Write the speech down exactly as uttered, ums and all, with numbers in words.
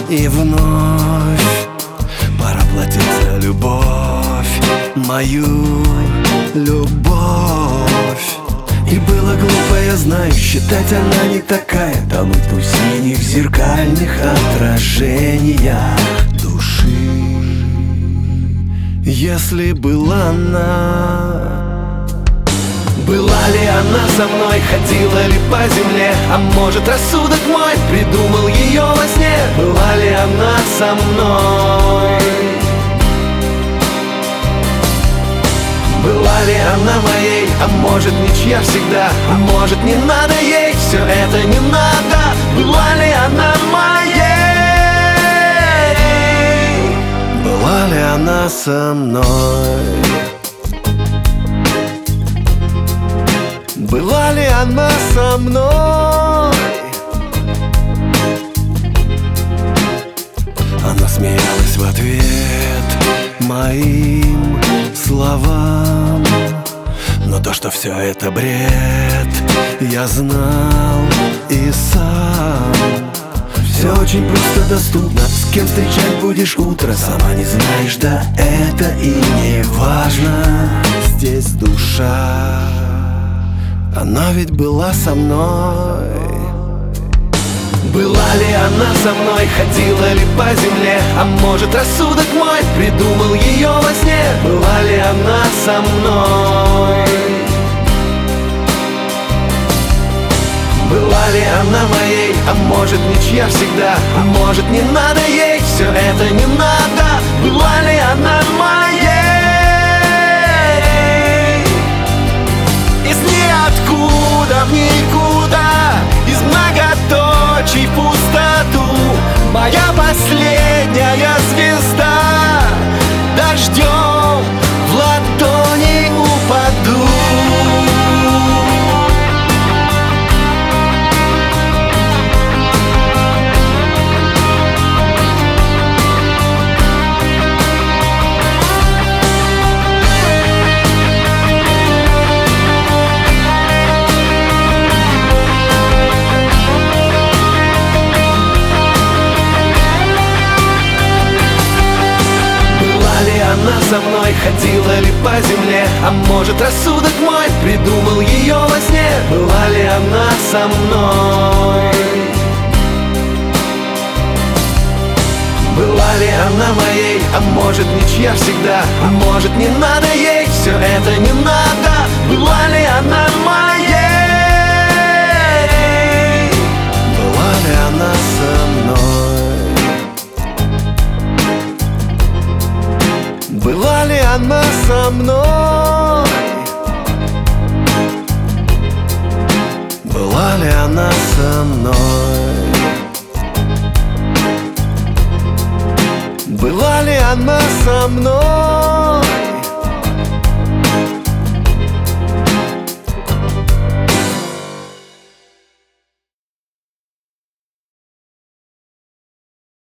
И вновь пора платить за любовь, мою любовь. И было глупо, я знаю, считать она не такая, тонуть в синих зеркальных отражениях души. Если была она, была ли она со мной, ходила ли по земле, а может рассудок мой придумал ее во сне? Была ли она со мной? Была ли она моей, а может ничья всегда, а может не надо ей, все это не надо. Была ли она моей? Была ли она со мной? Была ли она со мной? Она смеялась в ответ моим словам, но то, что все это бред, я знал и сам. Все очень просто доступно, с кем встречать будешь утро, сама не знаешь, да это и не важно. Здесь душа, она ведь была со мной. Была ли она со мной, ходила ли по земле, а может рассудок мой придумал ее во сне? Была ли она со мной? Была ли она моей, а может ничья всегда, а может не надо ей, все это не надо. Была ли она моей? Из ниоткуда в никуда, из многоточий в пустоту, моя последняя звезда, дождем в ладони упаду. Она со мной, ходила ли по земле, а может рассудок мой придумал ее во сне? Была ли она со мной? Была ли она моей, а может ничья всегда, а может не надо ей, все это не надо. Была ли она моей? Была ли она со мной? Была ли она со мной? Была ли она со мной? Была ли она со мной?